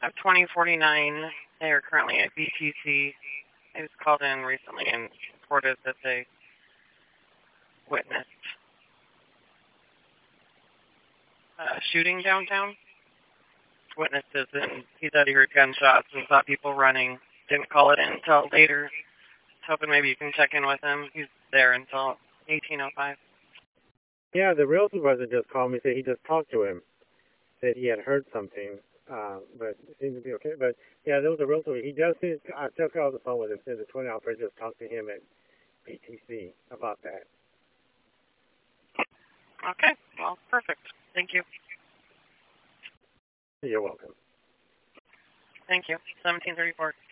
Of 2049, they are currently at BTC. It was called in recently and reported that they witnessed a shooting downtown. Witnessed this, and he said he heard gunshots and saw people running. Didn't call it in until later. Hoping maybe you can check in with him. He's there until 18:05. Yeah, the real supervisor just called me, said he just talked to him. Said he had heard something, but it seemed to be okay. But yeah, there was a real supervisor. He just I just got off the phone with him, said the 20 operator just talked to him at BTC about that. Okay, well, perfect. Thank you. You're welcome. Thank you. 1734.